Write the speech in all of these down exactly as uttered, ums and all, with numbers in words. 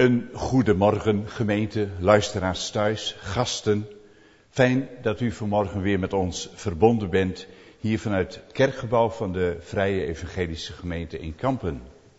Een goedemorgen gemeente, luisteraars thuis, gasten. Fijn dat u vanmorgen weer met ons verbonden bent, hier vanuit het kerkgebouw van de Vrije Evangelische Gemeente in Kampen.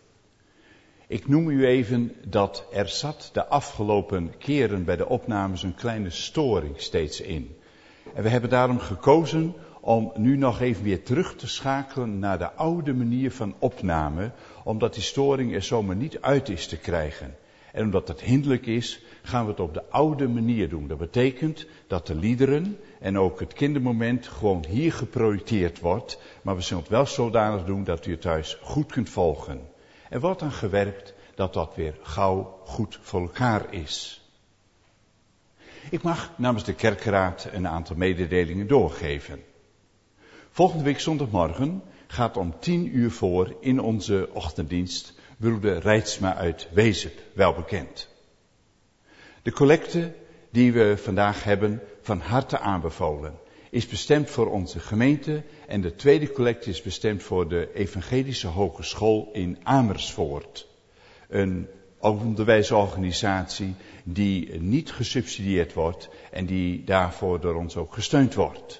Ik noem u even dat er zat de afgelopen keren bij de opnames een kleine storing steeds in. En we hebben daarom gekozen om nu nog even weer terug te schakelen naar de oude manier van opname, omdat die storing er zomaar niet uit is te krijgen. En omdat het hinderlijk is, gaan we het op de oude manier doen. Dat betekent dat de liederen en ook het kindermoment gewoon hier geprojecteerd wordt. Maar we zullen het wel zodanig doen dat u het thuis goed kunt volgen. Er wordt aan gewerkt dat dat weer gauw goed voor elkaar is. Ik mag namens de kerkraad een aantal mededelingen doorgeven. Volgende week zondagmorgen gaat om tien uur voor in onze ochtenddienst broeder Reitsma uit Wezep, wel bekend. De collecte die we vandaag hebben, van harte aanbevolen, is bestemd voor onze gemeente en de tweede collecte is bestemd voor de Evangelische Hogeschool in Amersfoort. Een onderwijsorganisatie die niet gesubsidieerd wordt en die daarvoor door ons ook gesteund wordt.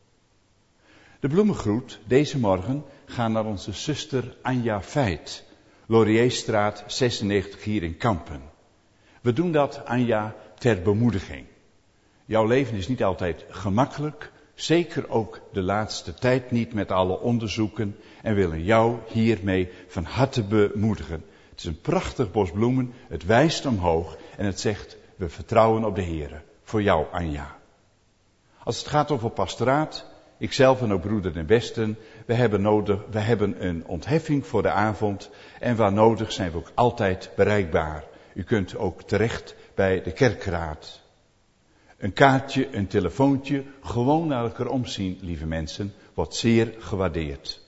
De bloemengroet deze morgen gaat naar onze zuster Anja Veit, Laurierstraat zesennegentig hier in Kampen. We doen dat, Anja, ter bemoediging. Jouw leven is niet altijd gemakkelijk, zeker ook de laatste tijd niet met alle onderzoeken en willen jou hiermee van harte bemoedigen. Het is een prachtig bos bloemen, het wijst omhoog en het zegt, we vertrouwen op de Heere. Voor jou, Anja. Als het gaat over pastoraat, ikzelf en ook broeder en besten, we hebben nodig, we hebben een ontheffing voor de avond en waar nodig zijn we ook altijd bereikbaar. U kunt ook terecht bij de kerkraad. Een kaartje, een telefoontje, gewoon naar elkaar omzien, lieve mensen, wordt zeer gewaardeerd.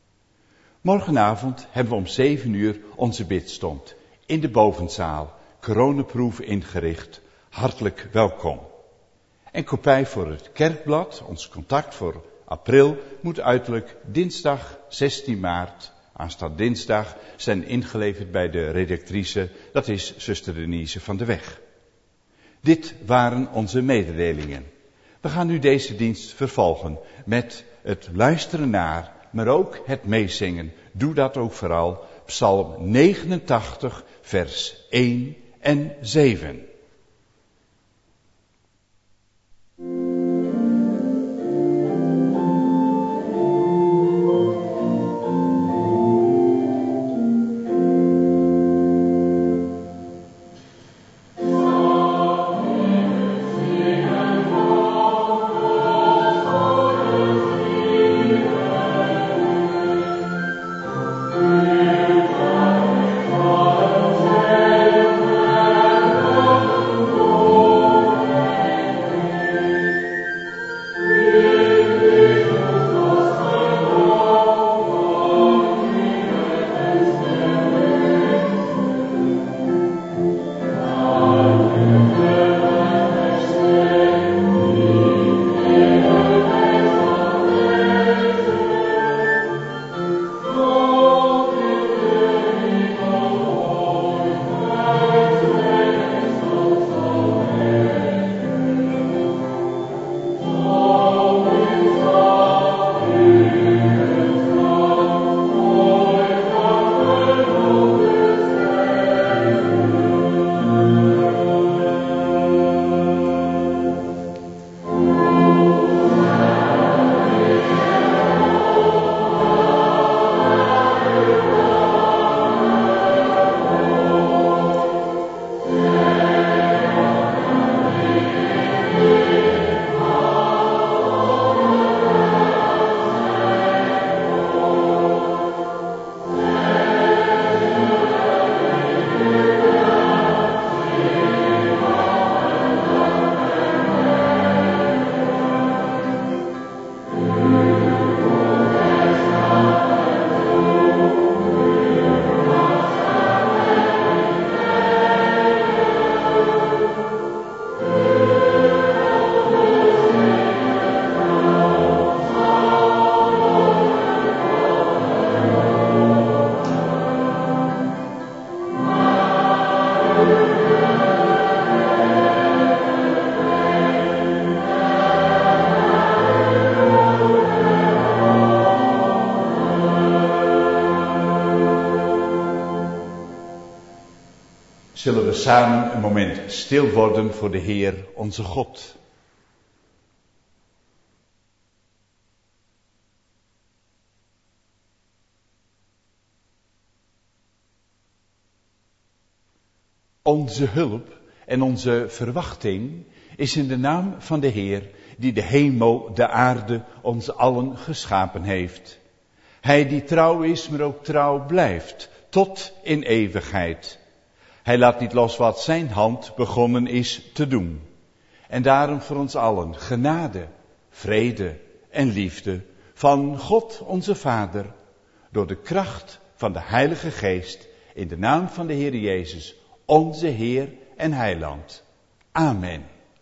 Morgenavond hebben we om zeven uur onze bidstond in de bovenzaal, coronaproof ingericht. Hartelijk welkom. En kopij voor het kerkblad, ons contact voor april, moet uiterlijk dinsdag zestien maart, aanstaande dinsdag, zijn ingeleverd bij de redactrice, dat is zuster Denise van de Weg. Dit waren onze mededelingen. We gaan nu deze dienst vervolgen met het luisteren naar, maar ook het meezingen. Doe dat ook vooral, Psalm negenentachtig, vers één en zeven. Oh Zullen we samen een moment stil worden voor de Heer, onze God. Onze hulp en onze verwachting is in de naam van de Heer, die de hemel, de aarde, ons allen geschapen heeft. Hij die trouw is, maar ook trouw blijft, tot in eeuwigheid. Hij laat niet los wat zijn hand begonnen is te doen. En daarom voor ons allen genade, vrede en liefde van God onze Vader, door de kracht van de Heilige Geest, in de naam van de Heer Jezus, onze Heer en Heiland. Amen.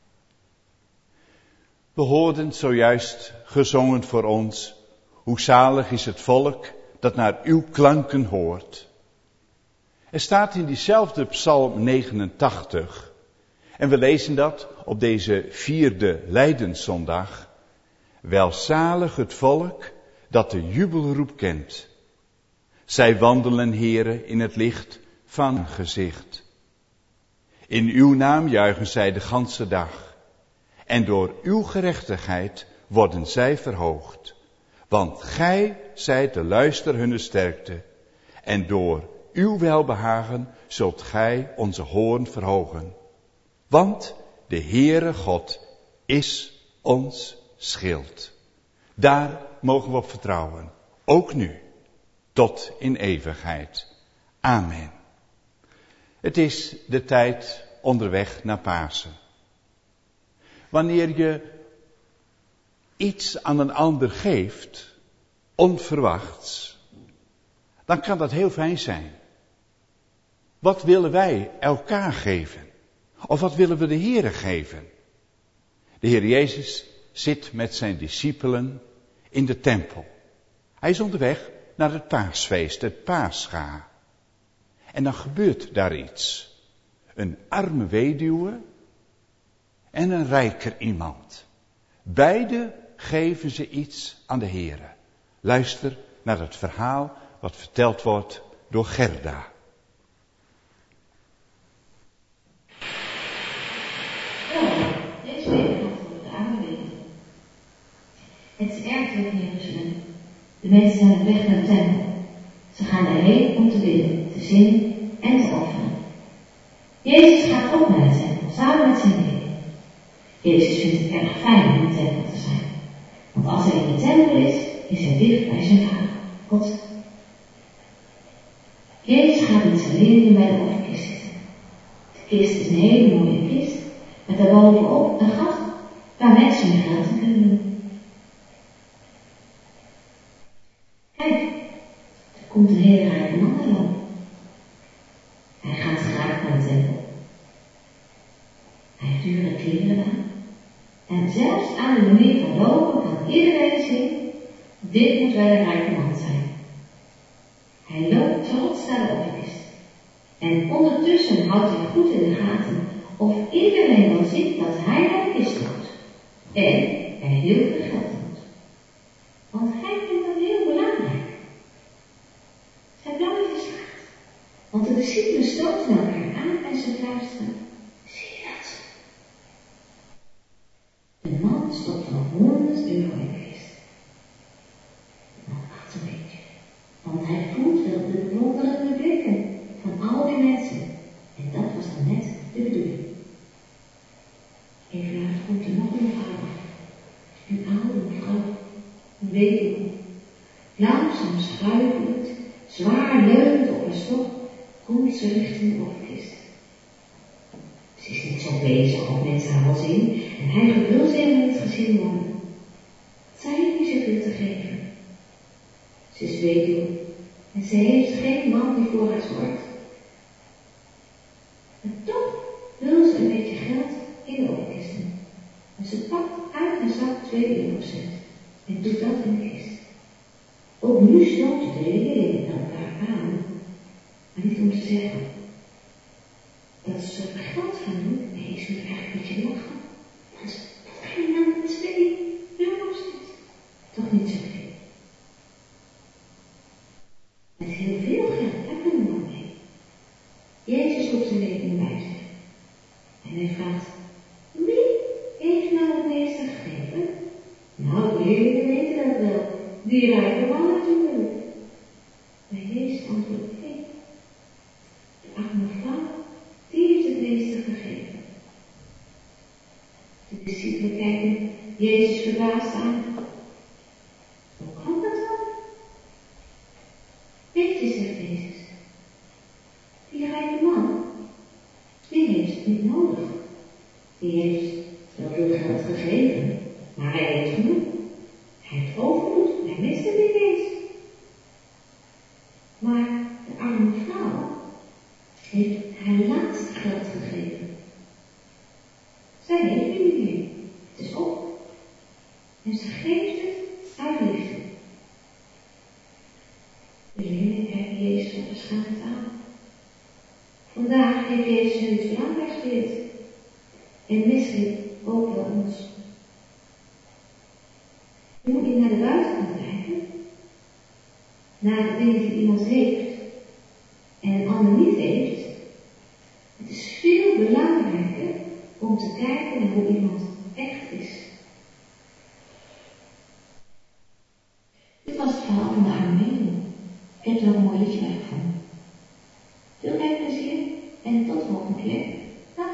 We hoorden zojuist gezongen voor ons, hoe zalig is het volk dat naar uw klanken hoort. Er staat in diezelfde Psalm negenentachtig, en we lezen dat op deze vierde Lijdenszondag. Welzalig het volk dat de jubelroep kent. Zij wandelen, Heere, in het licht van uw gezicht. In uw naam juichen zij de ganse dag. En door uw gerechtigheid worden zij verhoogd. Want gij zijt de luister hunner sterkte. En door uw welbehagen zult gij onze hoorn verhogen. Want de Heere God is ons schild. Daar mogen we op vertrouwen. Ook nu. Tot in eeuwigheid. Amen. Het is de tijd onderweg naar Pasen. Wanneer je iets aan een ander geeft, onverwachts, dan kan dat heel fijn zijn. Wat willen wij elkaar geven? Of wat willen we de Heere geven? De Heer Jezus zit met zijn discipelen in de tempel. Hij is onderweg naar het paasfeest, het Pascha. En dan gebeurt daar iets. Een arme weduwe en een rijker iemand. Beide geven ze iets aan de Heere. Luister naar het verhaal wat verteld wordt door Gerda. Deze week gaat het over de arme weduwe. Het is erg druk in Jeruzalem. De mensen zijn op weg naar de tempel. Ze gaan erheen om te bidden, te zingen en te offeren. Jezus gaat ook naar de tempel, samen met zijn leerlingen. Jezus vindt het erg fijn om in de tempel te zijn. Want als hij in de tempel is, is hij dicht bij zijn Vader, God. Jezus gaat met zijn leerlingen bij de offerkist zitten. De kist is een hele mooie kist, met daarbovenop een gat waar mensen hun geld in kunnen doen. Kijk, er komt een hele rijke man erop. Hij gaat graag naar de tempel. Hij heeft dure kleren aan. En zelfs aan de manier van lopen kan iedereen zien, dit moet wel een rijke man zijn. Hij loopt trots naar de offerkist. En ondertussen houdt hij goed in de gaten of iedereen wel ziet dat hij naar de kist loopt. En er heel veel geld moet. Want hij vindt dat heel belangrijk. Zijn plan is geslaagd. Want de discipelen stoten elkaar aan en ze fluisteren. Zie je dat? De man stopt van honderd euro in de kist. Maar wacht een beetje. Want hij voelt wel de bewonderende blikken van al die mensen. En dat was dan net de bedoeling. Even later komt er nog een vrouw. Een oude vrouw. Een weduwe. Langzaam schuivelend, zwaar leunend op haar stok, komt ze richting de offerkist. Ze is niet zo bezig of mensen haar wel zien en hij wil ze helemaal niet gezien worden. Zij heeft niet zoveel te geven. Ze is weduwe en ze heeft geen man die voor haar zorgt. En toch wil ze een beetje geld in de offerkist doen. En ze pakt uit haar zak twee eurocent en doet dat in de kist. Ook nu stoten de leerlingen elkaar aan, maar niet om te zeggen dat ze er geld gaan doen. Nee, ze moet eigenlijk een beetje lachen. Want wat ga je nou met twee euro's zitten? Toch niet zoveel. Met heel veel geld hebben we nog mee. Jezus op zijn rekening bij zich. En hij vraagt, wie heeft nou het meeste gegeven? Nou, jullie weten dat wel. Die rijke man natuurlijk. Maar Jezus antwoordt, nee. De arme vrouw, die heeft het meeste gegeven. De discipelen kijken Jezus verbaasd aan. Hoe kan dat dan? Weet je, zegt Jezus, die rijke man, die heeft het niet nodig. Die heeft wel veel geld gegeven, maar hij heeft genoeg. Hij heeft overvloed, hij mist het niet eens. Maar de arme vrouw heeft haar laatste geld gegeven. Zij heeft het niet meer. Het is op. En ze geeft het uit liefde. De leerlingen kijken Jezus onverschillig aan. Vandaag heeft Jezus hun iets belangrijks geleerd. En misschien ook wel ons. Je moet niet naar de buitenkant kijken. Naar de dingen die iemand heeft. En een ander niet heeft. Het is veel belangrijker om te kijken naar hoe iemand echt is. Dit was het verhaal van de arme weduwe. Ik heb er wel een mooi liedje bij gevonden. Veel kijkplezier en tot de volgende keer. Dag.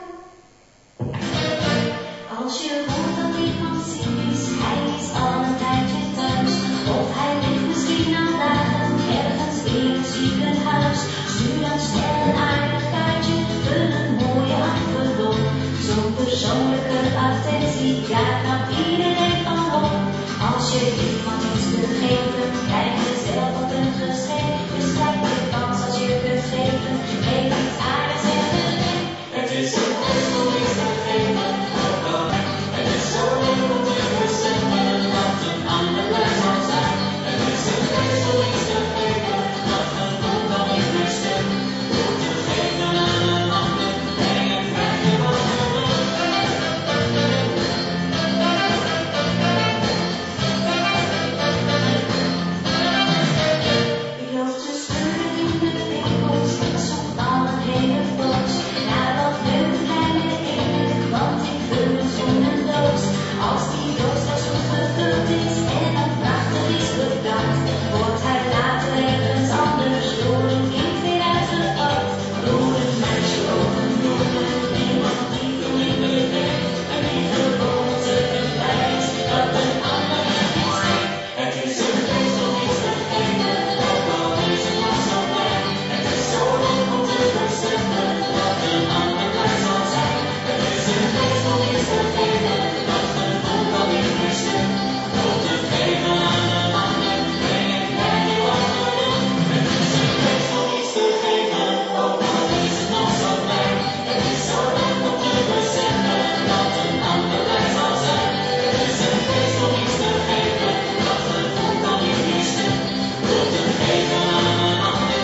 Als je hoort dat iemand ziek is, hij is al een tijdje thuis. Of hij ligt misschien al dagen ergens in het ziekenhuis. Stuur dan snel een aardig kaartje, vul een mooie envelop. Zo'n persoonlijke attentie, daar kan iedereen van op. Als je iemand iets kunt geven, krijg je zelf ook een geschenk. Dus krijg je kans als je kunt geven, geef iets aardigs en geluk. Het is een best om iets te geven. Het is zo leuk om te beseffen dat een ander blij zal zijn. Het is een best om iets te geven, dat gevoel kan niet missen. Door te geven aan een ander, breng het krijg je wat geluk. Je loopt te scheuren in de winkels, ik zoek al een hele poos naar wat leuke kleine eten, want ik vul het zonder doos. Als die doos al zo gevuld is en een prachtig is bedankt, wordt hij later ergens anders door een kind weer uitgepakt. Door een meisje of een jongen, iemand die veel minder weet en die gewoon te blij is dat een ander het niet ziet. Het is een feest om iets te geven, ook al is het nog zo klein. Het is zo leuk om te beseffen dat een ander blij zal zijn. Het is een feest om iets te geven, dat gevoel kan niet missen. Door te geven aan een ander, breng het krijg je wat geluk. Het is een feest om iets te geven, ook al is het nog zo klein. Het is zo leuk om te beseffen dat een ander blij zal zijn. Het is een feest om iets te geven, dat gevoel kan niet missen. Door te geven aan een ander.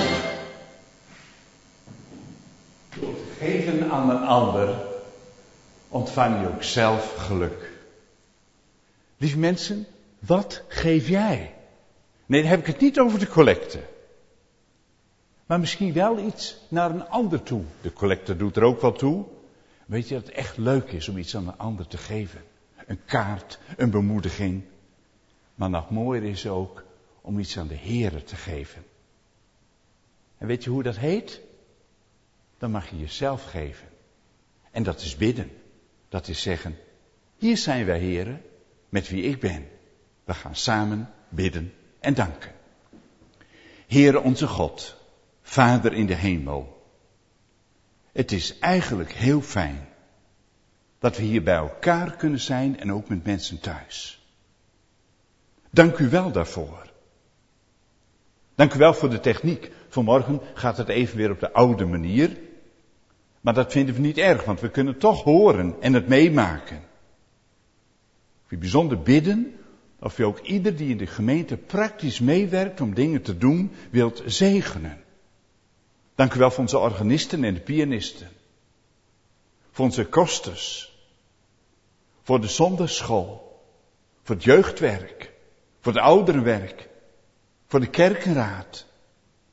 Door te geven aan een ander ontvang je ook zelf geluk. Lieve mensen, wat geef jij? Nee, dan heb ik het niet over de collecte. Maar misschien wel iets naar een ander toe. De collecte doet er ook wel toe. Weet je dat het echt leuk is om iets aan een ander te geven? Een kaart, een bemoediging. Maar nog mooier is ook om iets aan de Heere te geven. En weet je hoe dat heet? Dan mag je jezelf geven. En dat is bidden. Dat is zeggen, hier zijn wij Heere, met wie ik ben. We gaan samen bidden en danken. Heere onze God, Vader in de hemel. Het is eigenlijk heel fijn dat we hier bij elkaar kunnen zijn en ook met mensen thuis. Dank u wel daarvoor. Dank u wel voor de techniek. Vanmorgen gaat het even weer op de oude manier. Maar dat vinden we niet erg, want we kunnen toch horen en het meemaken. Ik wil bijzonder bidden of u ook ieder die in de gemeente praktisch meewerkt om dingen te doen, wilt zegenen. Dank u wel voor onze organisten en de pianisten. Voor onze kosters. Voor de zondagschool. Voor het jeugdwerk. Voor het ouderenwerk. Voor de kerkenraad.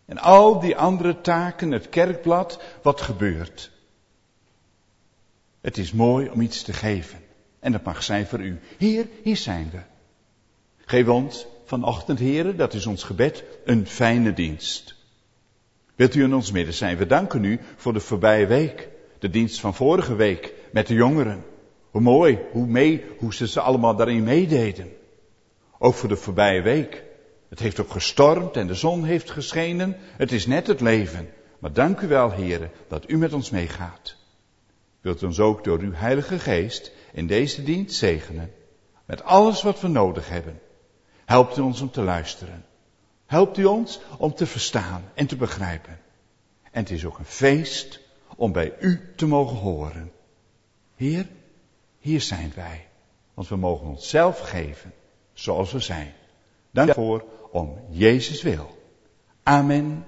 En al die andere taken, het kerkblad, wat gebeurt. Het is mooi om iets te geven. En dat mag zijn voor u. Heer, hier zijn we. Geef ons vanochtend, heren, dat is ons gebed, een fijne dienst. Wilt u in ons midden zijn? We danken u voor de voorbije week. De dienst van vorige week met de jongeren. Hoe mooi, hoe mee, hoe ze ze allemaal daarin meededen. Ook voor de voorbije week. Het heeft ook gestormd en de zon heeft geschenen. Het is net het leven. Maar dank u wel, heren, dat u met ons meegaat. Wilt u ons ook door uw Heilige Geest in deze dienst zegenen. Met alles wat we nodig hebben. Helpt u ons om te luisteren. Helpt u ons om te verstaan en te begrijpen. En het is ook een feest om bij u te mogen horen. Heer, hier zijn wij. Want we mogen onszelf geven zoals we zijn. Dank daarvoor om Jezus wil. Amen.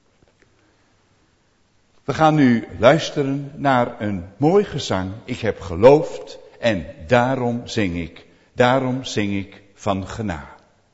We gaan nu luisteren naar een mooi gezang. Ik heb geloofd en daarom zing ik. Daarom zing ik van genade.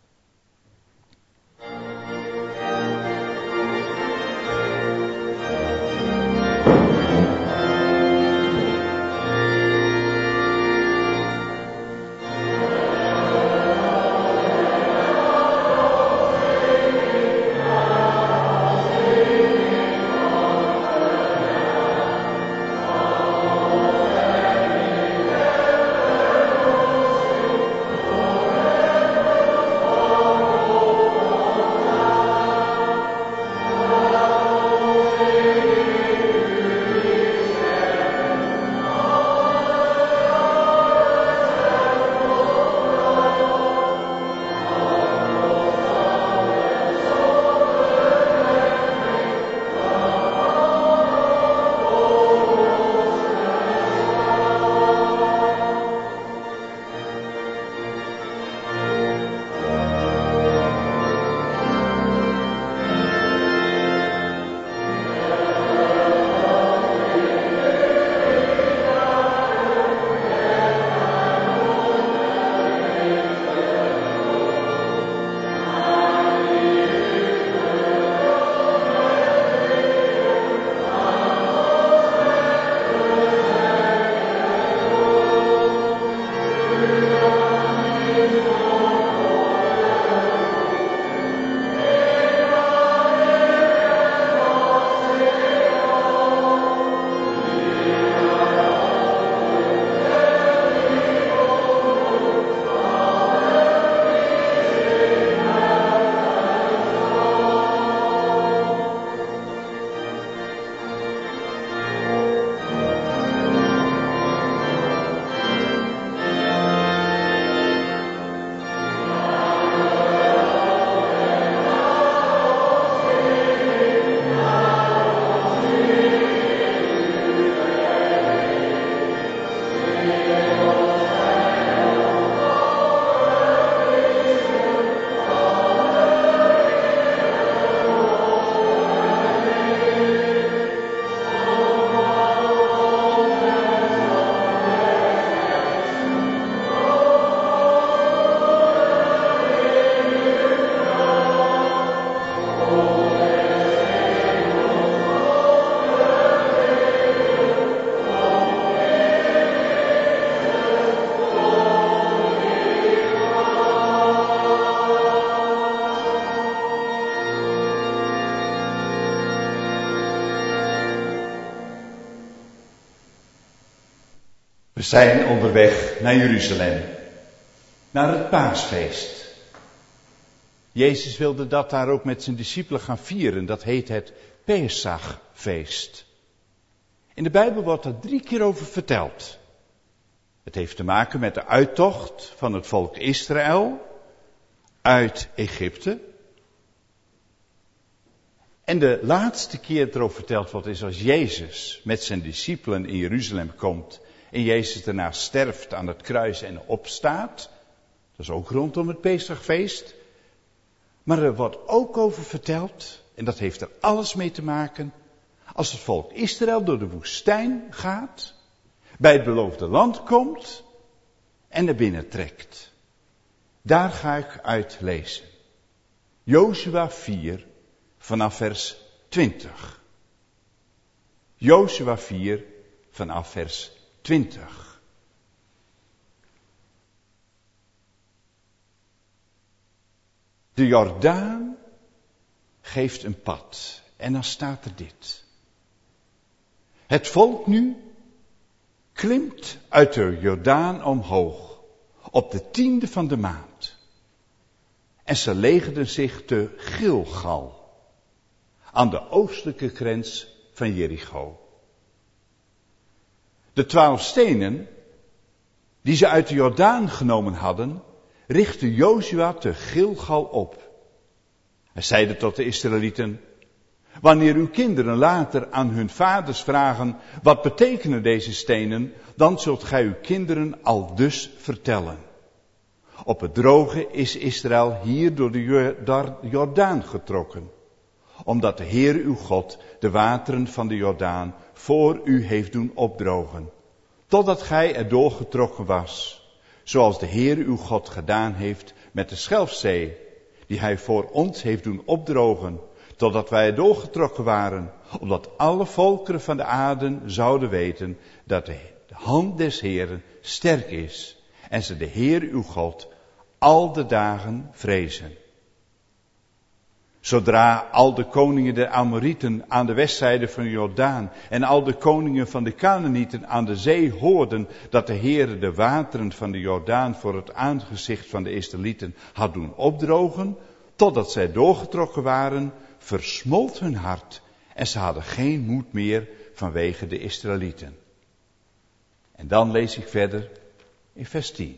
We zijn onderweg naar Jeruzalem, naar het paasfeest. Jezus wilde dat daar ook met zijn discipelen gaan vieren. Dat heet het Pesachfeest. In de Bijbel wordt er drie keer over verteld. Het heeft te maken met de uittocht van het volk Israël uit Egypte. En de laatste keer erover verteld wordt is als Jezus met zijn discipelen in Jeruzalem komt en Jezus daarna sterft aan het kruis en opstaat. Dat is ook rondom het Pesachfeest. Maar er wordt ook over verteld, en dat heeft er alles mee te maken, als het volk Israël door de woestijn gaat, bij het beloofde land komt en naar binnen trekt. Daar ga ik uit lezen. Jozua vier, vanaf vers twintig. Jozua vier, vanaf vers twintig. De Jordaan geeft een pad. En dan staat er dit. Het volk nu klimt uit de Jordaan omhoog op de tiende van de maand. En ze legerden zich te Gilgal, aan de oostelijke grens van Jericho. De twaalf stenen die ze uit de Jordaan genomen hadden, richtte Jozua te Gilgal op. Hij zeide tot de Israëlieten: wanneer uw kinderen later aan hun vaders vragen, wat betekenen deze stenen, dan zult gij uw kinderen aldus vertellen. Op het droge is Israël hier door de Jordaan getrokken, omdat de Heer uw God de wateren van de Jordaan voor u heeft doen opdrogen, totdat gij er doorgetrokken was, zoals de Heer uw God gedaan heeft met de Schelfzee, die hij voor ons heeft doen opdrogen, totdat wij er doorgetrokken waren, opdat alle volkeren van de aarde zouden weten dat de hand des Heeren sterk is en ze de Heer uw God al de dagen vrezen. Zodra al de koningen der Amorieten aan de westzijde van de Jordaan en al de koningen van de Kanaanieten aan de zee hoorden dat de Heere de wateren van de Jordaan voor het aangezicht van de Israëlieten had doen opdrogen, totdat zij doorgetrokken waren, versmolt hun hart en ze hadden geen moed meer vanwege de Israëlieten. En dan lees ik verder in vers tien.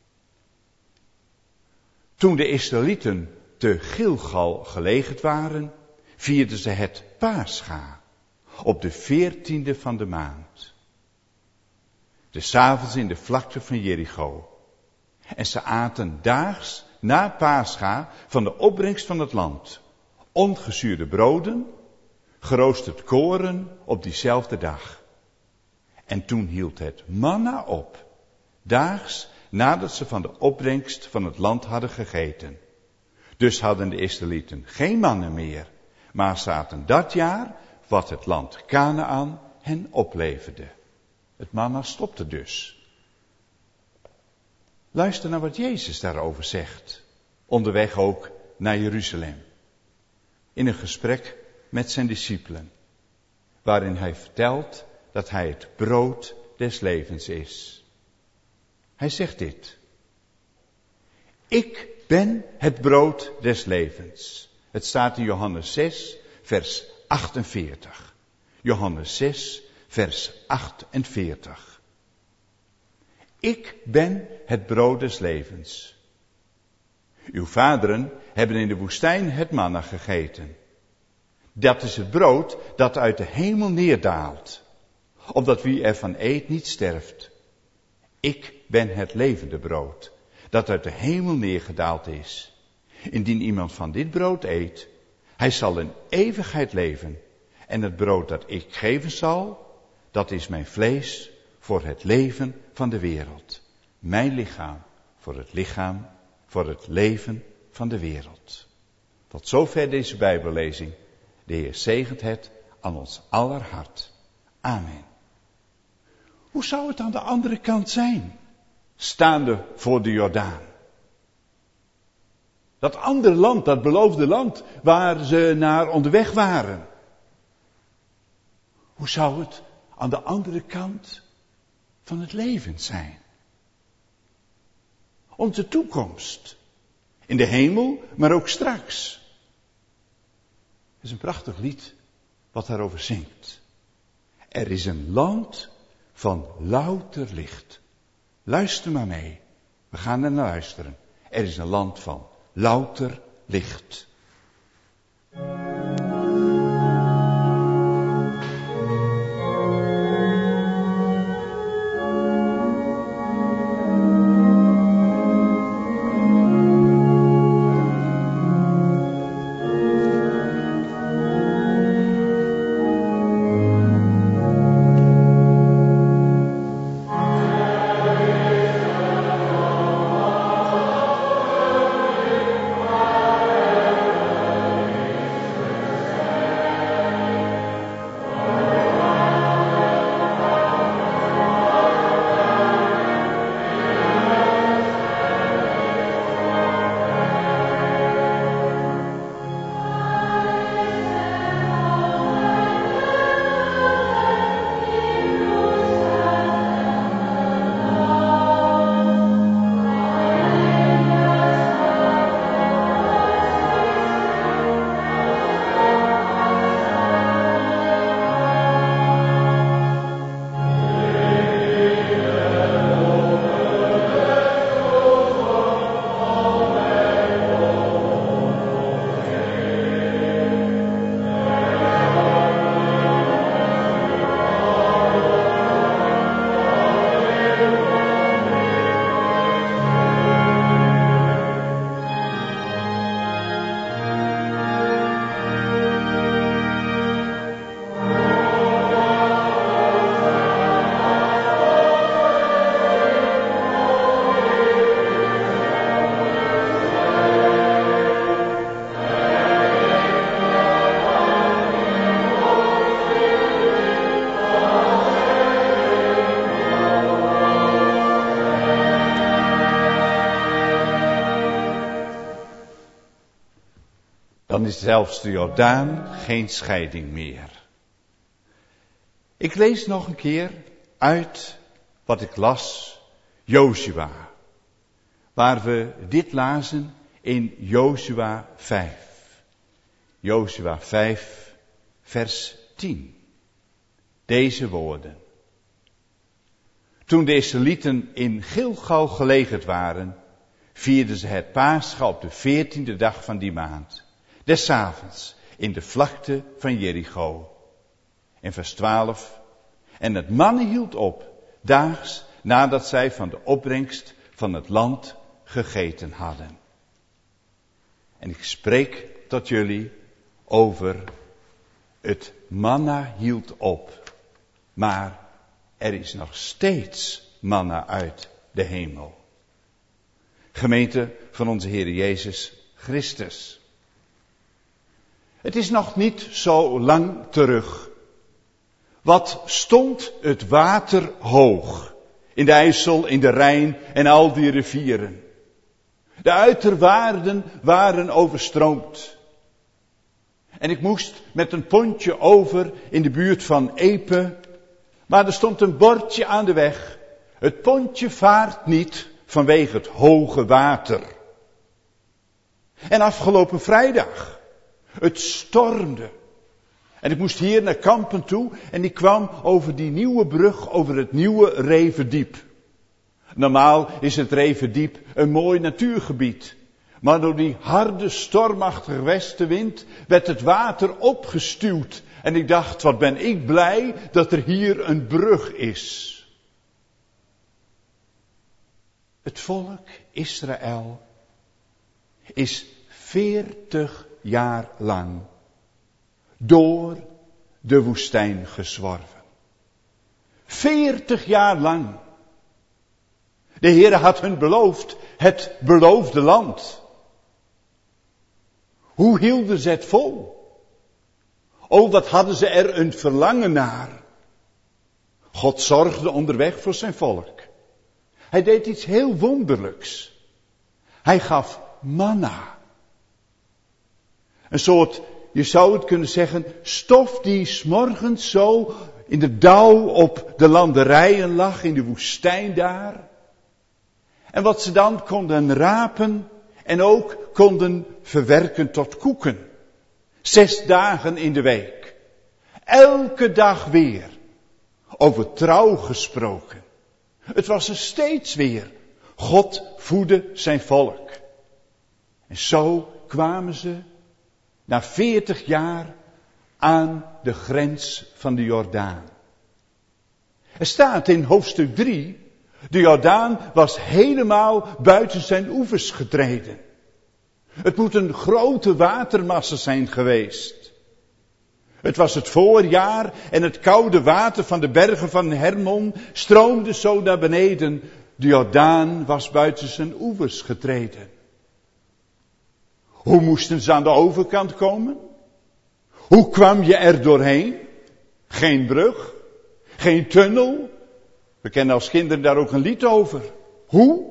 Toen de Israëlieten te Gilgal gelegerd waren, vierden ze het Pascha op de veertiende van de maand. Dus 's avonds in de vlakte van Jericho. En ze aten daags na Pascha van de opbrengst van het land ongezuurde broden, geroosterd koren op diezelfde dag. En toen hield het manna op, daags nadat ze van de opbrengst van het land hadden gegeten. Dus hadden de Israëlieten geen mannen meer, maar ze aten dat jaar wat het land Kanaan hen opleverde. Het manna stopte dus. Luister naar wat Jezus daarover zegt, onderweg ook naar Jeruzalem. In een gesprek met zijn discipelen, waarin hij vertelt dat hij het brood des levens is. Hij zegt dit: ik ben het brood des levens. Het staat in Johannes zes, vers achtenveertig. Johannes zes, vers achtenveertig. Ik ben het brood des levens. Uw vaderen hebben in de woestijn het manna gegeten. Dat is het brood dat uit de hemel neerdaalt, opdat wie ervan eet niet sterft. Ik ben het levende brood, dat uit de hemel neergedaald is. Indien iemand van dit brood eet, hij zal in eeuwigheid leven. En het brood dat ik geven zal, dat is mijn vlees voor het leven van de wereld. Mijn lichaam voor het lichaam, voor het leven van de wereld. Tot zover deze Bijbellezing. De Heer zegent het aan ons aller hart. Amen. Hoe zou het aan de andere kant zijn, staande voor de Jordaan? Dat andere land, dat beloofde land waar ze naar onderweg waren. Hoe zou het aan de andere kant van het leven zijn? Onze toekomst. In de hemel, maar ook straks. Het is een prachtig lied wat daarover zingt. Er is een land van louter licht. Luister maar mee. We gaan er naar luisteren. Er is een land van louter licht. is zelfs de Jordaan geen scheiding meer. Ik lees nog een keer uit wat ik las, Jozua, waar we dit lazen in Jozua vijf. Jozua vijf, vers tien. Deze woorden. Toen de Israëlieten in Gilgal gelegerd waren, vierden ze het Pascha op de veertiende dag van die maand, des avonds, in de vlakte van Jericho. In vers twaalf. En het mannen hield op, daags nadat zij van de opbrengst van het land gegeten hadden. En ik spreek tot jullie over het manna hield op, maar er is nog steeds manna uit de hemel. Gemeente van onze Heer Jezus Christus. Het is nog niet zo lang terug. Wat stond het water hoog in de IJssel, in de Rijn en al die rivieren. De uiterwaarden waren overstroomd. En ik moest met een pontje over in de buurt van Epe, maar er stond een bordje aan de weg. Het pontje vaart niet vanwege het hoge water. En afgelopen vrijdag, het stormde. En ik moest hier naar Kampen toe en ik kwam over die nieuwe brug, over het nieuwe Revendiep. Normaal is het Revendiep een mooi natuurgebied. Maar door die harde, stormachtige westenwind werd het water opgestuwd. En ik dacht, wat ben ik blij dat er hier een brug is. Het volk Israël is veertig jaar lang door de woestijn gezworven. Veertig jaar lang. De Heere had hun beloofd het beloofde land. Hoe hielden ze het vol? Oh, wat hadden ze er een verlangen naar. God zorgde onderweg voor zijn volk. Hij deed iets heel wonderlijks. Hij gaf manna. Een soort, je zou het kunnen zeggen, stof die 's morgens zo in de dauw op de landerijen lag, in de woestijn daar. En wat ze dan konden rapen en ook konden verwerken tot koeken. Zes dagen in de week. Elke dag weer. Over trouw gesproken. Het was er steeds weer. God voedde zijn volk. En zo kwamen ze na veertig jaar aan de grens van de Jordaan. Er staat in hoofdstuk drie, de Jordaan was helemaal buiten zijn oevers getreden. Het moet een grote watermassa zijn geweest. Het was het voorjaar en het koude water van de bergen van Hermon stroomde zo naar beneden. De Jordaan was buiten zijn oevers getreden. Hoe moesten ze aan de overkant komen? Hoe kwam je er doorheen? Geen brug, geen tunnel. We kennen als kinderen daar ook een lied over. Hoe?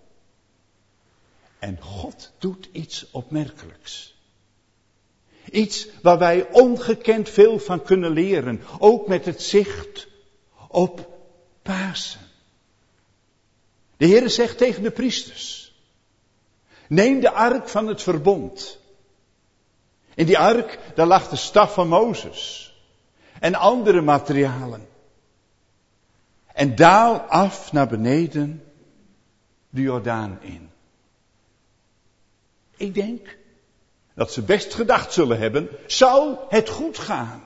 En God doet iets opmerkelijks. Iets waar wij ongekend veel van kunnen leren. Ook met het zicht op Pasen. De Heere zegt tegen de priesters. Neem de ark van het verbond. In die ark, daar lag de staf van Mozes. En andere materialen. En daal af naar beneden de Jordaan in. Ik denk dat ze best gedacht zullen hebben, zou het goed gaan?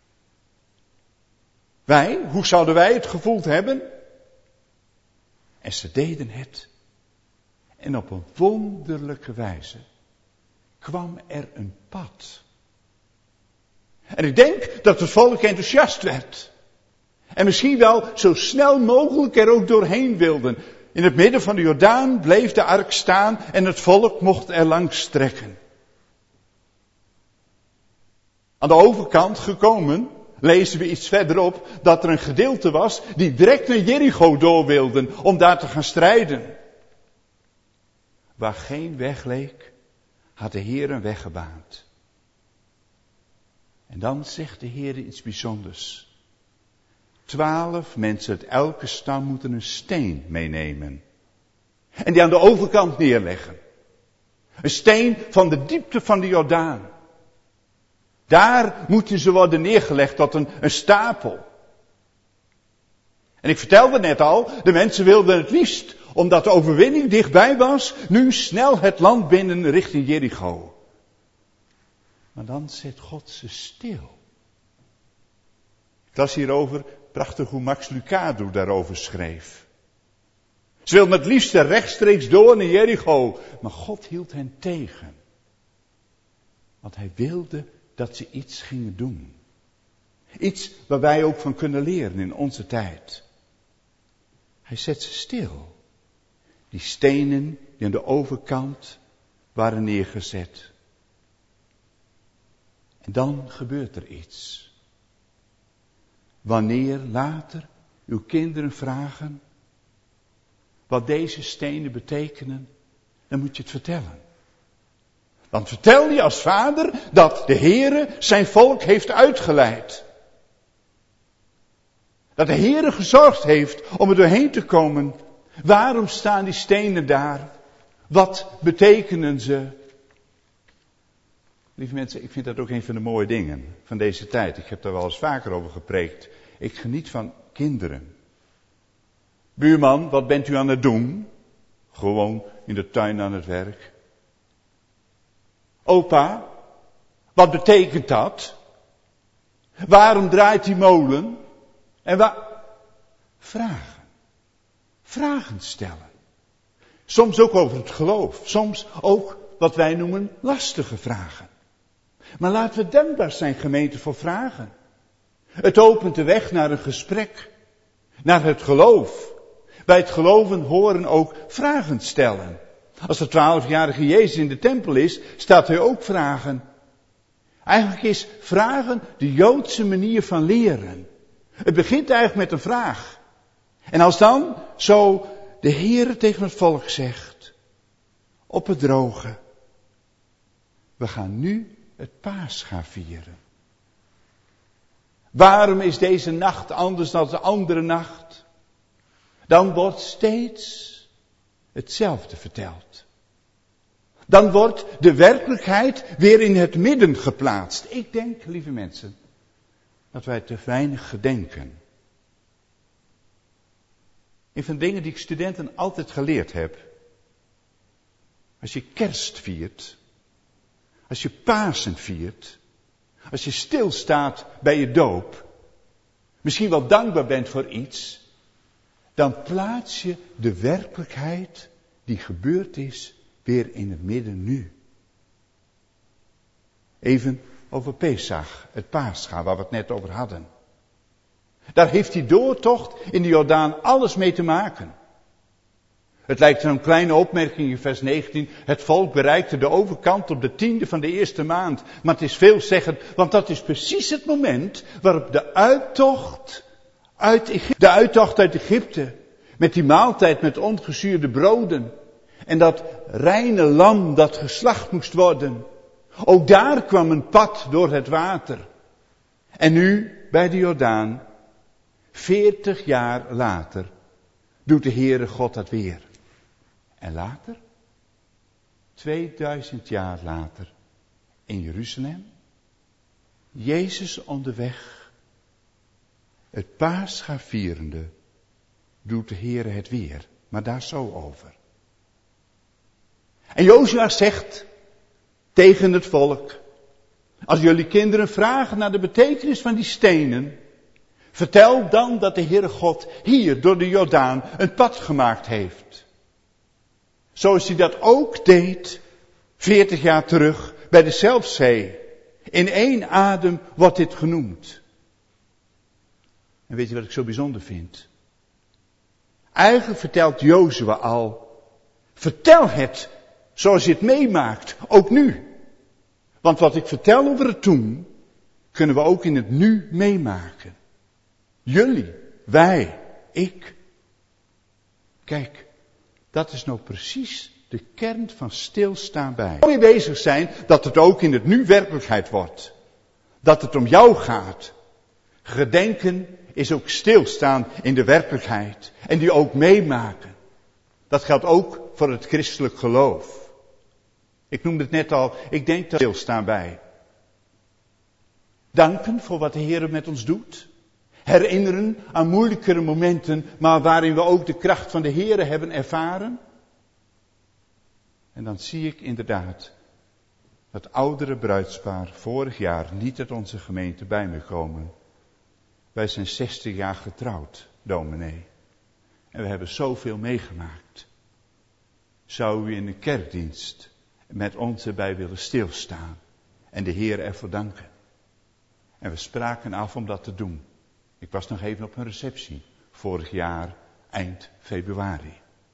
Wij, hoe zouden wij het gevoeld hebben? En ze deden het. En op een wonderlijke wijze kwam er een pad. En ik denk dat het volk enthousiast werd. En misschien wel zo snel mogelijk er ook doorheen wilden. In het midden van de Jordaan bleef de ark staan en het volk mocht er langs trekken. Aan de overkant gekomen, lezen we iets verderop, dat er een gedeelte was die direct naar Jericho door wilden om daar te gaan strijden. Waar geen weg leek, had de Heer een weg gebaand. En dan zegt de Heer iets bijzonders. Twaalf mensen uit elke stam moeten een steen meenemen. En die aan de overkant neerleggen. Een steen van de diepte van de Jordaan. Daar moeten ze worden neergelegd tot een, een stapel. En ik vertelde net al, de mensen wilden het liefst, omdat de overwinning dichtbij was, nu snel het land binnen richting Jericho. Maar dan zet God ze stil. Ik las hierover, prachtig hoe Max Lucado daarover schreef. Ze wilden het liefst rechtstreeks door naar Jericho, maar God hield hen tegen. Want hij wilde dat ze iets gingen doen. Iets waar wij ook van kunnen leren in onze tijd. Hij zet ze stil. Die stenen die aan de overkant waren neergezet. En dan gebeurt er iets. Wanneer later uw kinderen vragen wat deze stenen betekenen, dan moet je het vertellen. Dan vertel je als vader dat de Heere zijn volk heeft uitgeleid. Dat de Heere gezorgd heeft om er doorheen te komen. Waarom staan die stenen daar? Wat betekenen ze? Lieve mensen, ik vind dat ook een van de mooie dingen van deze tijd. Ik heb daar wel eens vaker over gepreekt. Ik geniet van kinderen. Buurman, wat bent u aan het doen? Gewoon in de tuin aan het werk. Opa, wat betekent dat? Waarom draait die molen? En waar? Vragen. Vragen stellen. Soms ook over het geloof. Soms ook wat wij noemen lastige vragen. Maar laten we dankbaar zijn, gemeente, voor vragen. Het opent de weg naar een gesprek. Naar het geloof. Bij het geloven horen ook vragen stellen. Als de twaalfjarige Jezus in de tempel is, staat hij ook vragen. Eigenlijk is vragen de Joodse manier van leren. Het begint eigenlijk met een vraag. En als dan zo de Heere tegen het volk zegt, op het droge, we gaan nu het Pascha vieren. Waarom is deze nacht anders dan de andere nacht? Dan wordt steeds hetzelfde verteld. Dan wordt de werkelijkheid weer in het midden geplaatst. Ik denk, lieve mensen, dat wij te weinig gedenken. Een van de dingen die ik studenten altijd geleerd heb. Als je kerst viert, als je Pasen viert, als je stilstaat bij je doop, misschien wel dankbaar bent voor iets, dan plaats je de werkelijkheid die gebeurd is weer in het midden nu. Even over Pesach, het Pascha, waar we het net over hadden. Daar heeft die doortocht in de Jordaan alles mee te maken. Het lijkt een kleine opmerking in vers negentien. Het volk bereikte de overkant op de tiende van de eerste maand. Maar het is veelzeggend, want dat is precies het moment waarop de uittocht uit Egypte, de uittocht uit Egypte, met die maaltijd met ongezuurde broden en dat reine lam dat geslacht moest worden. Ook daar kwam een pad door het water. En nu, bij de Jordaan, veertig jaar later, doet de Heere God dat weer. En later, tweeduizend jaar later, in Jeruzalem, Jezus onderweg, het Pascha vierende, doet de Heere het weer. Maar daar zo over. En Jozua zegt tegen het volk, als jullie kinderen vragen naar de betekenis van die stenen, vertel dan dat de Heere God hier door de Jordaan een pad gemaakt heeft. Zoals hij dat ook deed, veertig jaar terug, bij de Zelfzee. In één adem wordt dit genoemd. En weet je wat ik zo bijzonder vind? Eigenlijk vertelt Jozua al, vertel het zoals je het meemaakt, ook nu. Want wat ik vertel over het toen, kunnen we ook in het nu meemaken. Jullie, wij, ik. Kijk, dat is nou precies de kern van stilstaan bij. We bezig zijn dat het ook in het nu werkelijkheid wordt. Dat het om jou gaat. Gedenken is ook stilstaan in de werkelijkheid. En die ook meemaken. Dat geldt ook voor het christelijk geloof. Ik noemde het net al, ik denk dat stilstaan bij. Danken voor wat de Heer met ons doet. Herinneren aan moeilijkere momenten, maar waarin we ook de kracht van de Heer hebben ervaren. En dan zie ik inderdaad dat oudere bruidspaar vorig jaar niet uit onze gemeente bij me komen. Wij zijn zestig jaar getrouwd, dominee. En we hebben zoveel meegemaakt. Zou u in een kerkdienst met ons erbij willen stilstaan en de Heer ervoor danken? En we spraken af om dat te doen. Ik was nog even op een receptie, vorig jaar, eind februari.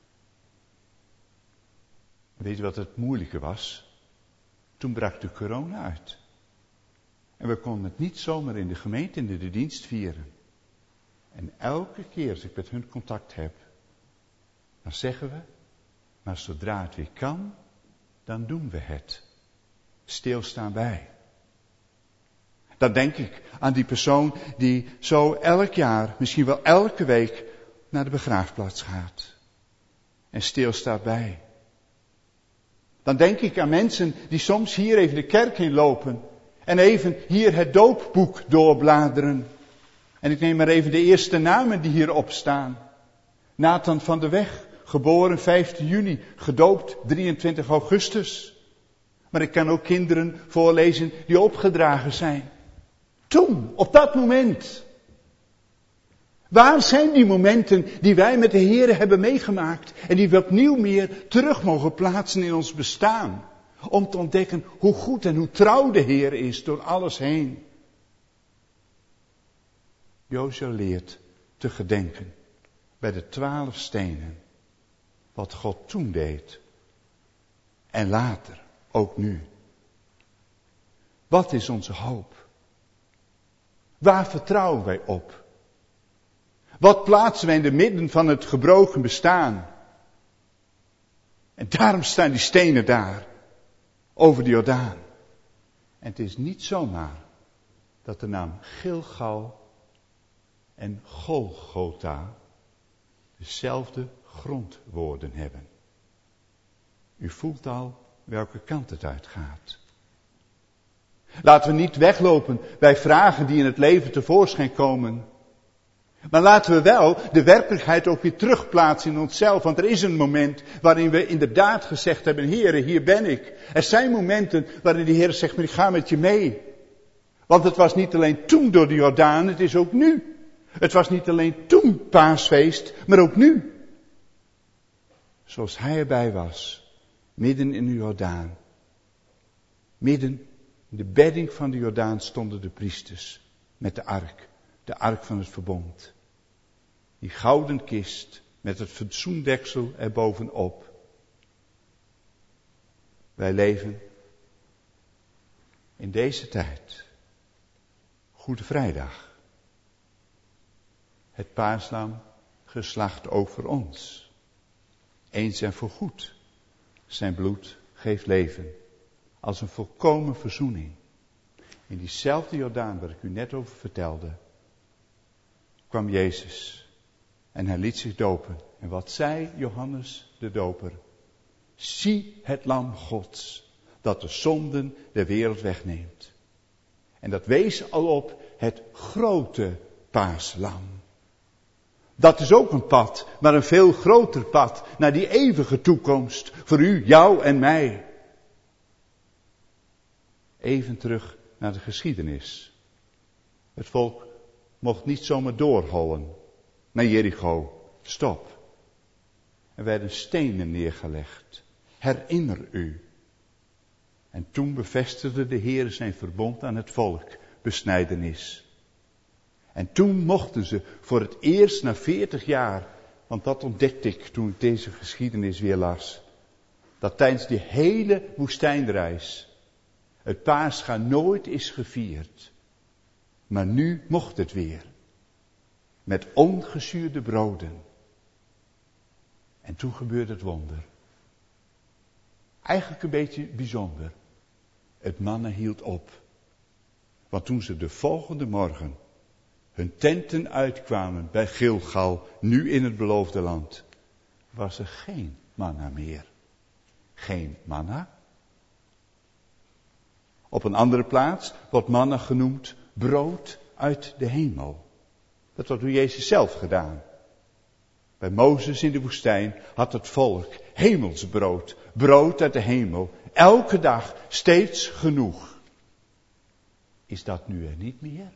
Weet je wat het moeilijke was? Toen brak de corona uit. En we konden het niet zomaar in de gemeente, in de dienst vieren. En elke keer als ik met hun contact heb, dan zeggen we, maar zodra het weer kan, dan doen we het. Stilstaan bij. Dan denk ik aan die persoon die zo elk jaar, misschien wel elke week, naar de begraafplaats gaat. En stilstaat bij. Dan denk ik aan mensen die soms hier even de kerk in lopen. En even hier het doopboek doorbladeren. En ik neem maar even de eerste namen die hierop staan. Nathan van der Weg, geboren vijftien juni, gedoopt drieëntwintig augustus. Maar ik kan ook kinderen voorlezen die opgedragen zijn. Toen, op dat moment. Waar zijn die momenten die wij met de Heer hebben meegemaakt en die we opnieuw meer terug mogen plaatsen in ons bestaan? Om te ontdekken hoe goed en hoe trouw de Heer is door alles heen. Jozua leert te gedenken bij de twaalf stenen wat God toen deed en later, ook nu. Wat is onze hoop? Waar vertrouwen wij op? Wat plaatsen wij in de midden van het gebroken bestaan? En daarom staan die stenen daar, over de Jordaan. En het is niet zomaar dat de naam Gilgal en Golgotha dezelfde grondwoorden hebben. U voelt al welke kant het uitgaat. Laten we niet weglopen bij vragen die in het leven tevoorschijn komen. Maar laten we wel de werkelijkheid ook weer terugplaatsen in onszelf. Want er is een moment waarin we inderdaad gezegd hebben, Heere, hier ben ik. Er zijn momenten waarin de Heer zegt, maar ik ga met je mee. Want het was niet alleen toen door de Jordaan, het is ook nu. Het was niet alleen toen paasfeest, maar ook nu. Zoals hij erbij was, midden in de Jordaan. Midden in de bedding van de Jordaan stonden de priesters met de ark. De ark van het verbond. Die gouden kist met het verzoendeksel erbovenop. Wij leven in deze tijd. Goede Vrijdag. Het paaslam geslacht ook voor ons. Eens en voorgoed. Zijn bloed geeft leven. Als een volkomen verzoening. In diezelfde Jordaan waar ik u net over vertelde. Kwam Jezus. En hij liet zich dopen. En wat zei Johannes de Doper? Zie het lam Gods. Dat de zonden der wereld wegneemt. En dat wees al op het grote paaslam. Dat is ook een pad. Maar een veel groter pad. Naar die eeuwige toekomst. Voor u, jou en mij. Even terug naar de geschiedenis. Het volk mocht niet zomaar doorhollen naar Jericho. Stop. Er werden stenen neergelegd. Herinner u. En toen bevestigde de Heer zijn verbond aan het volk. Besnijdenis. En toen mochten ze voor het eerst na veertig jaar, want dat ontdekte ik toen ik deze geschiedenis weer las, dat tijdens die hele woestijnreis het Paascha nooit is gevierd. Maar nu mocht het weer. Met ongezuurde broden. En toen gebeurde het wonder. Eigenlijk een beetje bijzonder. Het mannen hield op. Want toen ze de volgende morgen hun tenten uitkwamen bij Gilgal, nu in het beloofde land, was er geen manna meer. Geen manna. Op een andere plaats wordt manna genoemd brood uit de hemel. Dat had door Jezus zelf gedaan. Bij Mozes in de woestijn had het volk hemels brood, brood uit de hemel, elke dag steeds genoeg. Is dat nu er niet meer?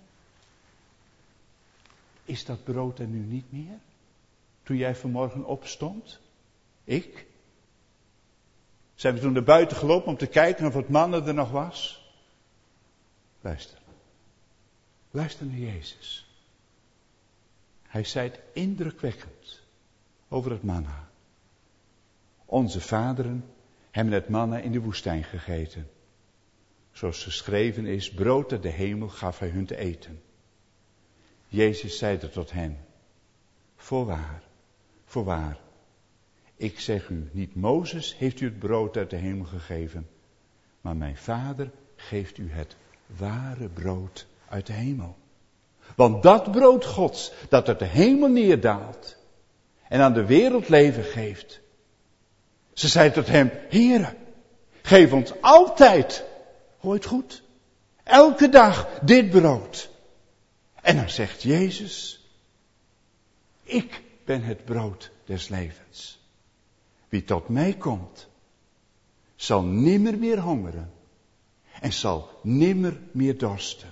Is dat brood er nu niet meer? Toen jij vanmorgen opstond? Ik? Zijn we toen naar buiten gelopen om te kijken of het manna er nog was? Luister. Luister naar Jezus. Hij zei het indrukwekkend over het manna. Onze vaderen hebben het manna in de woestijn gegeten. Zoals geschreven is, brood uit de hemel gaf hij hun te eten. Jezus zeide tot hen, voorwaar, voorwaar, ik zeg u, niet Mozes heeft u het brood uit de hemel gegeven, maar mijn Vader geeft u het ware brood uit de hemel. Want dat brood Gods, dat uit de hemel neerdaalt en aan de wereld leven geeft. Ze zei tot hem, Heere, geef ons altijd, hoor je het goed, elke dag dit brood. En dan zegt Jezus, ik ben het brood des levens. Wie tot mij komt, zal nimmer meer hongeren en zal nimmer meer dorsten.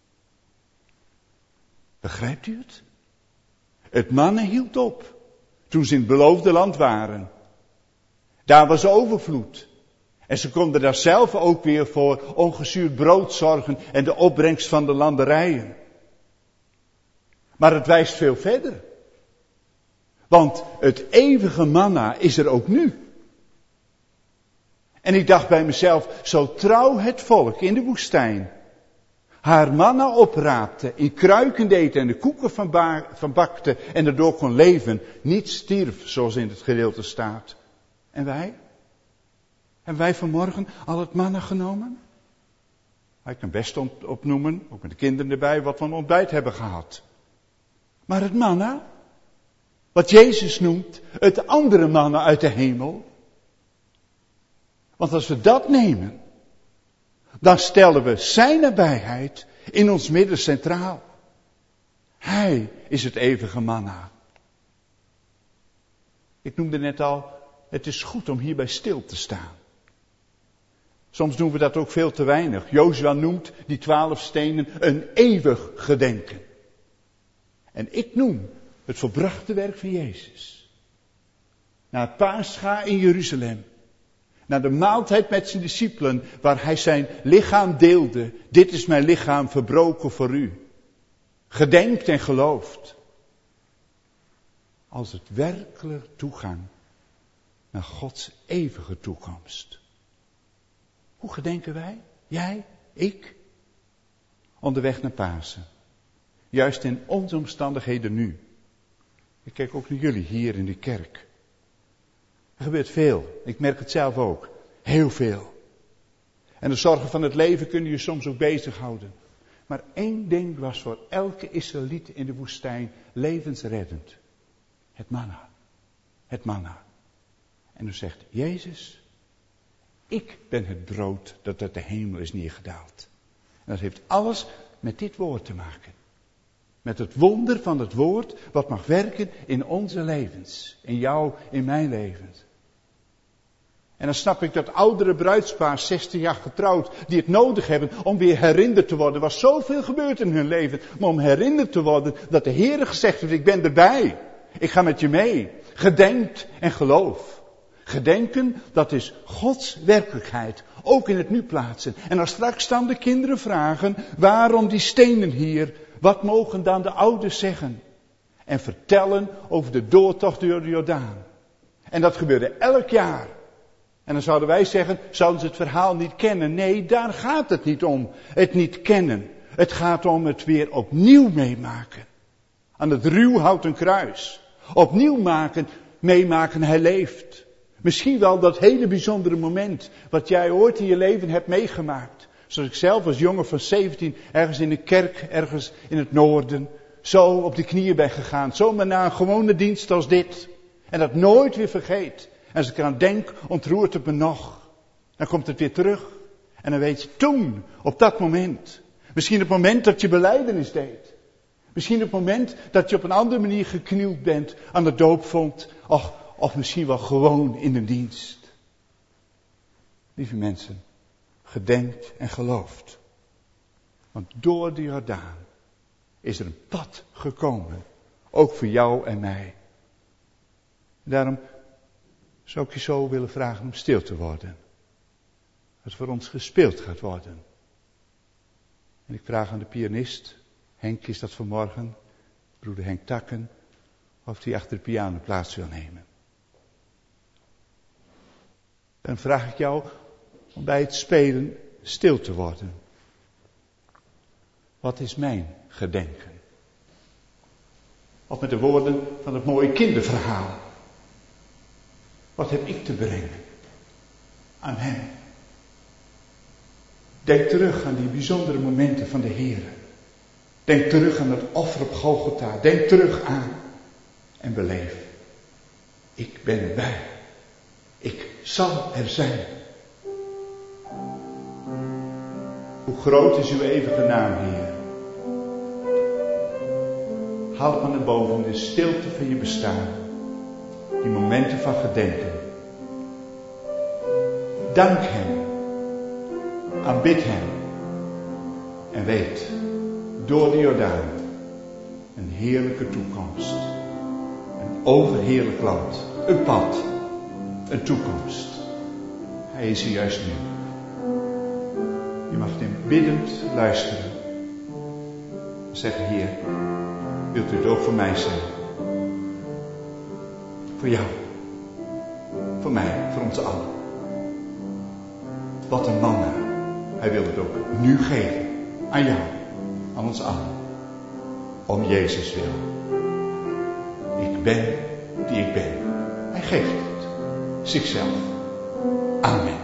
Begrijpt u het? Het manna hield op toen ze in het beloofde land waren. Daar was overvloed. En ze konden daar zelf ook weer voor ongezuurd brood zorgen en de opbrengst van de landerijen. Maar het wijst veel verder. Want het eeuwige manna is er ook nu. En ik dacht bij mezelf, zo trouw het volk in de woestijn haar manna opraapte, in kruiken deed en de koeken van, ba- van bakte en erdoor kon leven, niet stierf zoals in het gedeelte staat. En wij? Hebben wij vanmorgen al het manna genomen? Ik kan best opnoemen, ook met de kinderen erbij, wat we een ontbijt hebben gehad. Maar het manna, wat Jezus noemt, het andere manna uit de hemel. Want als we dat nemen, dan stellen we zijn nabijheid in ons midden centraal. Hij is het eeuwige manna. Ik noemde net al, het is goed om hierbij stil te staan. Soms doen we dat ook veel te weinig. Jozua noemt die twaalf stenen een eeuwig gedenken. En ik noem het volbrachte werk van Jezus. Na het Pascha in Jeruzalem. Na de maaltijd met zijn discipelen, waar hij zijn lichaam deelde. Dit is mijn lichaam verbroken voor u. Gedenkt en gelooft. Als het werkelijk toegang naar Gods eeuwige toekomst. Hoe gedenken wij? Jij? Ik? Onderweg naar Pasen. Juist in onze omstandigheden nu. Ik kijk ook naar jullie hier in de kerk. Er gebeurt veel. Ik merk het zelf ook. Heel veel. En de zorgen van het leven kunnen je soms ook bezighouden. Maar één ding was voor elke Israëliet in de woestijn levensreddend. Het manna. Het manna. En dan zegt Jezus, ik ben het brood dat uit de hemel is neergedaald. En dat heeft alles met dit woord te maken. Met het wonder van het woord wat mag werken in onze levens. In jou, in mijn leven. En dan snap ik dat oudere bruidspaar, zestien jaar getrouwd, die het nodig hebben om weer herinnerd te worden. Er was zoveel gebeurd in hun leven, maar om herinnerd te worden dat de Heer gezegd heeft, ik ben erbij. Ik ga met je mee. Gedenkt en geloof. Gedenken, dat is Gods werkelijkheid. Ook in het nu plaatsen. En als straks dan de kinderen vragen, waarom die stenen hier? Wat mogen dan de ouders zeggen? En vertellen over de doortocht door de Jordaan. En dat gebeurde elk jaar. En dan zouden wij zeggen, zouden ze het verhaal niet kennen? Nee, daar gaat het niet om. Het niet kennen. Het gaat om het weer opnieuw meemaken. Aan het ruwhouten kruis. Opnieuw maken, meemaken, hij leeft. Misschien wel dat hele bijzondere moment wat jij ooit in je leven hebt meegemaakt. Zoals ik zelf als jongen van zeventien ergens in een kerk, ergens in het noorden, zo op de knieën ben gegaan. Zomaar na een gewone dienst als dit. En dat nooit weer vergeet. En als ik eraan denk, ontroert het me nog. Dan komt het weer terug. En dan weet je, toen, op dat moment. Misschien het moment dat je belijdenis deed. Misschien het moment dat je op een andere manier geknield bent aan de doopvond. Of, of misschien wel gewoon in een dienst. Lieve mensen, gedenkt en gelooft. Want door de Jordaan is er een pad gekomen. Ook voor jou en mij. Daarom zou ik je zo willen vragen om stil te worden. Als voor ons gespeeld gaat worden. En ik vraag aan de pianist, Henk is dat vanmorgen, broeder Henk Takken, of hij achter de piano plaats wil nemen. Dan vraag ik jou om bij het spelen stil te worden. Wat is mijn gedenken? Of met de woorden van het mooie kinderverhaal. Wat heb ik te brengen aan hem? Denk terug aan die bijzondere momenten van de Heer. Denk terug aan het offer op Golgotha. Denk terug aan en beleef. Ik ben erbij. Ik zal er zijn. Hoe groot is uw eeuwige naam, Heer. Haal het maar naar boven in de stilte van je bestaan. Die momenten van gedenken. Dank hem. Aanbid hem. En weet, door de Jordaan, een heerlijke toekomst. Een overheerlijk land. Een pad. Een toekomst. Hij is hier juist nu. Je mag hem biddend luisteren. Zeg, Heer, wilt u het ook voor mij zijn? Voor jou. Voor mij, voor ons allen. Wat een manna. Hij wil het ook nu geven. Aan jou. Aan ons allen. Om Jezus wil. Ik ben die ik ben. Hij geeft het. Zichzelf. Amen.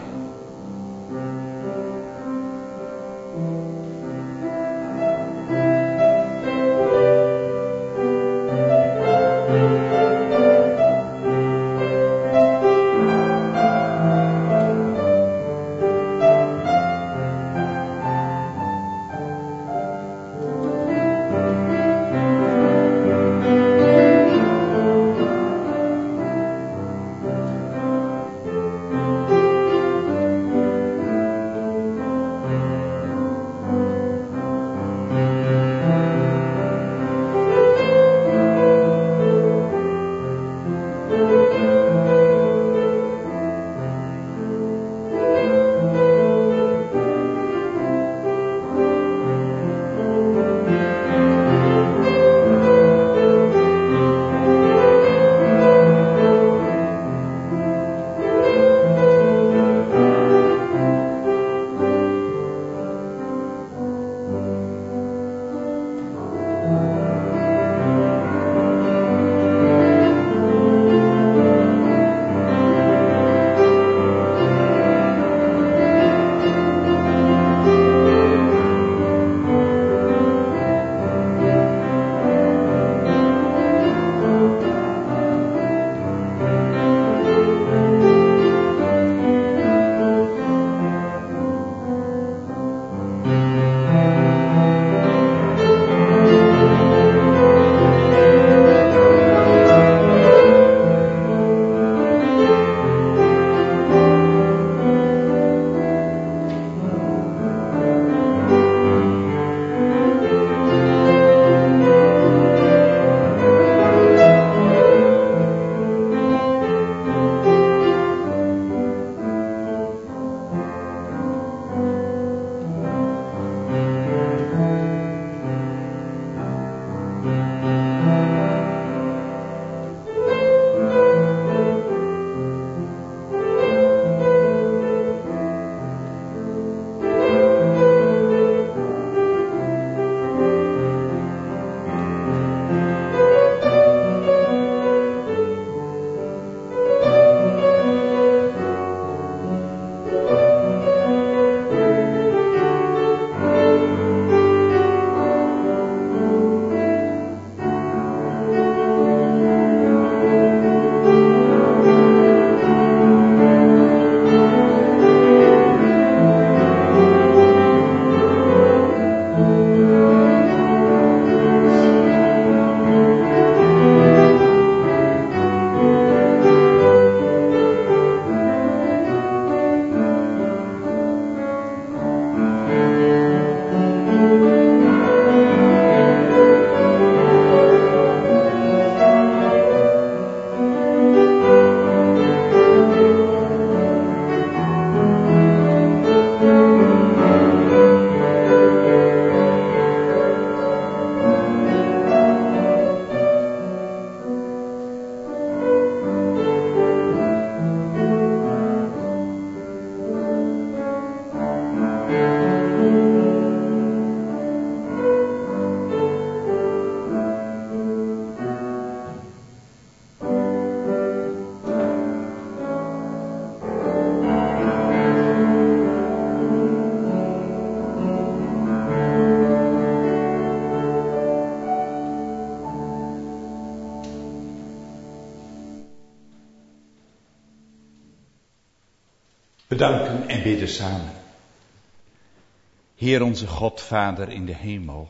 Bedanken en bidden samen. Heer onze God, Vader in de hemel.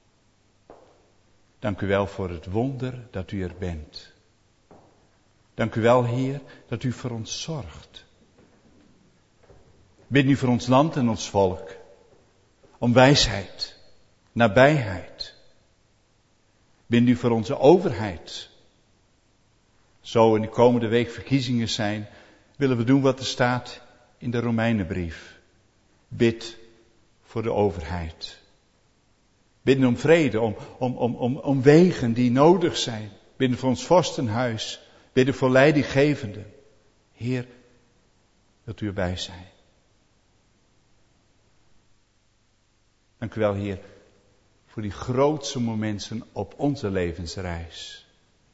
Dank u wel voor het wonder dat u er bent. Dank u wel, Heer, dat u voor ons zorgt. Bid nu voor ons land en ons volk. Om wijsheid, nabijheid. Bid nu voor onze overheid. Zo in de komende week verkiezingen zijn, willen we doen wat er staat in de Romeinenbrief. Bid voor de overheid. Bidden om vrede, om, om, om, om, om wegen die nodig zijn. Bidden voor ons vorstenhuis. Bidden voor leidinggevenden. Heer, dat u erbij zijn. Dank u wel, Heer, voor die grootste momenten op onze levensreis.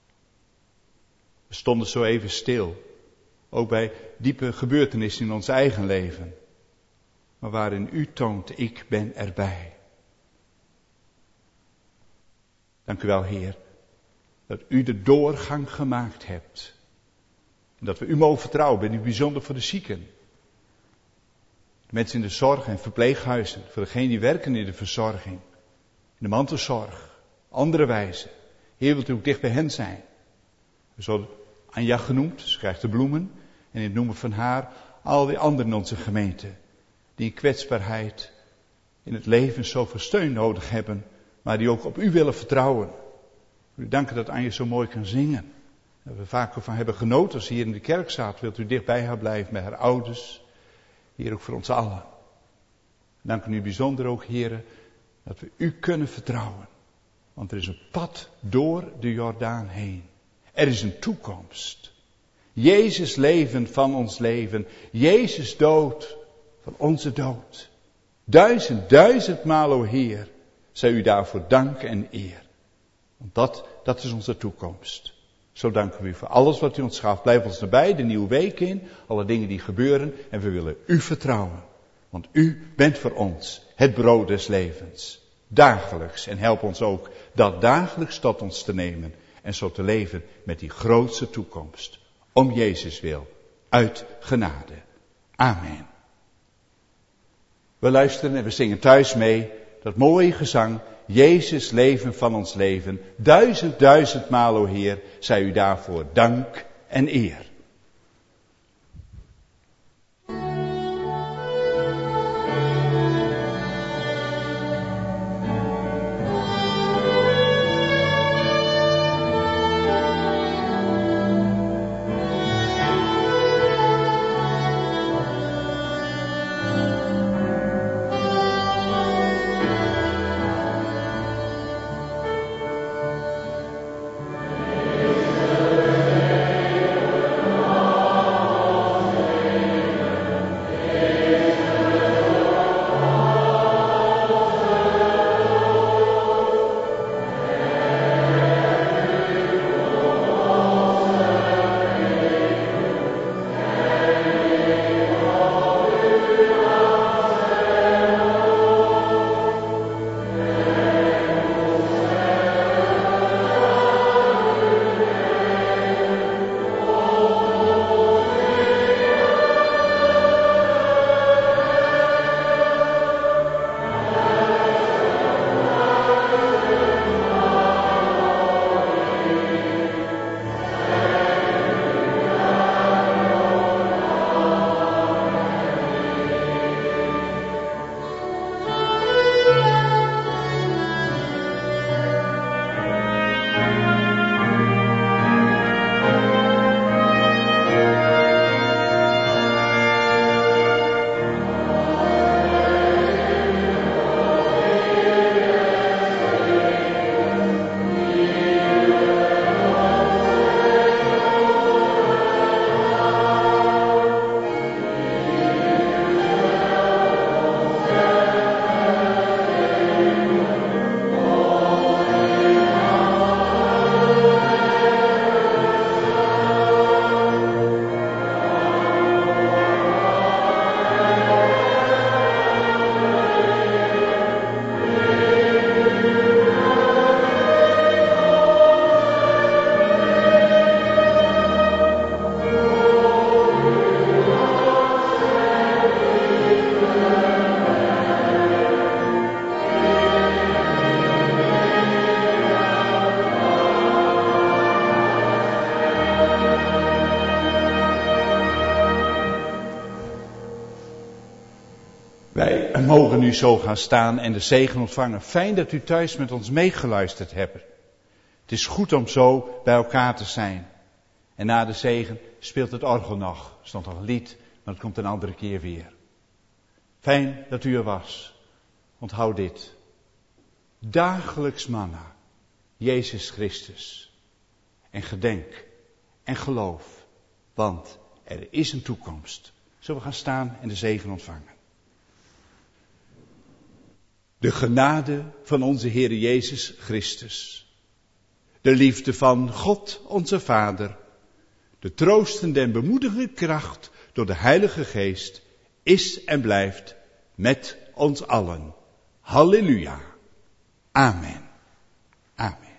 We stonden zo even stil. Ook bij diepe gebeurtenissen in ons eigen leven. Maar waarin u toont, ik ben erbij. Dank u wel, Heer, dat u de doorgang gemaakt hebt. En dat we u mogen vertrouwen, ben u bijzonder voor de zieken. De mensen in de zorg en verpleeghuizen, voor degenen die werken in de verzorging. In de mantelzorg, andere wijzen. Heer, wilt u ook dicht bij hen zijn. We zullen Anja genoemd, ze krijgt de bloemen. En in het noemen van haar, al die anderen in onze gemeente. Die in kwetsbaarheid, in het leven zoveel steun nodig hebben. Maar die ook op u willen vertrouwen. U danken dat Anja zo mooi kan zingen. Dat we vaak van hebben genoten als ze hier in de kerk zat. Wilt u dicht bij haar blijven, bij haar ouders. Hier ook voor ons allen. Dank u bijzonder ook, heren, dat we u kunnen vertrouwen. Want er is een pad door de Jordaan heen. Er is een toekomst. Jezus leven van ons leven. Jezus dood van onze dood. Duizend, duizendmaal, o Heer, zij u daarvoor dank en eer. Want dat, dat is onze toekomst. Zo danken we u voor alles wat u ons gaf. Blijf ons nabij, de nieuwe week in, alle dingen die gebeuren. En we willen u vertrouwen. Want u bent voor ons het brood des levens. Dagelijks. En help ons ook dat dagelijks tot ons te nemen. En zo te leven met die grootste toekomst. Om Jezus wil. Uit genade. Amen. We luisteren en we zingen thuis mee. Dat mooie gezang. Jezus leven van ons leven. Duizend, duizendmaal, o Heer. Zij u daarvoor dank en eer. Wij mogen nu zo gaan staan en de zegen ontvangen. Fijn dat u thuis met ons meegeluisterd hebt. Het is goed om zo bij elkaar te zijn. En na de zegen speelt het orgel nog. Er stond nog een lied, maar het komt een andere keer weer. Fijn dat u er was. Onthoud dit. Dagelijks manna. Jezus Christus. En gedenk en geloof. Want er is een toekomst. Zullen we gaan staan en de zegen ontvangen. De genade van onze Heer Jezus Christus. De liefde van God onze Vader. De troostende en bemoedigende kracht door de Heilige Geest is en blijft met ons allen. Halleluja. Amen. Amen.